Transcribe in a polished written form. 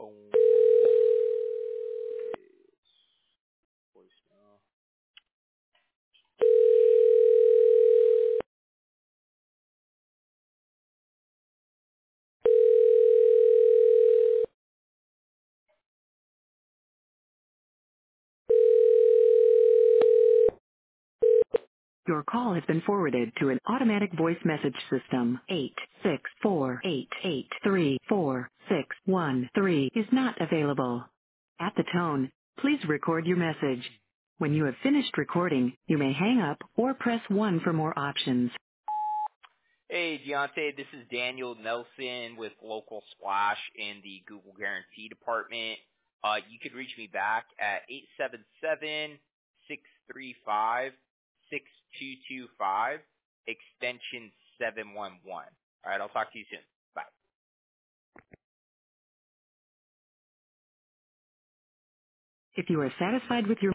Boom. Voicemail. Your call has been forwarded to an automatic voice message system. 864-883-4613 is not available. At the tone, please record your message. When you have finished recording, you may hang up or press 1 for more options. Hey, Deontay, this is Daniel Nelson with Local Splash in the Google Guarantee Department. You could reach me back at 877-635-6225, extension 711. All right, I'll talk to you soon. Bye. If you are satisfied with your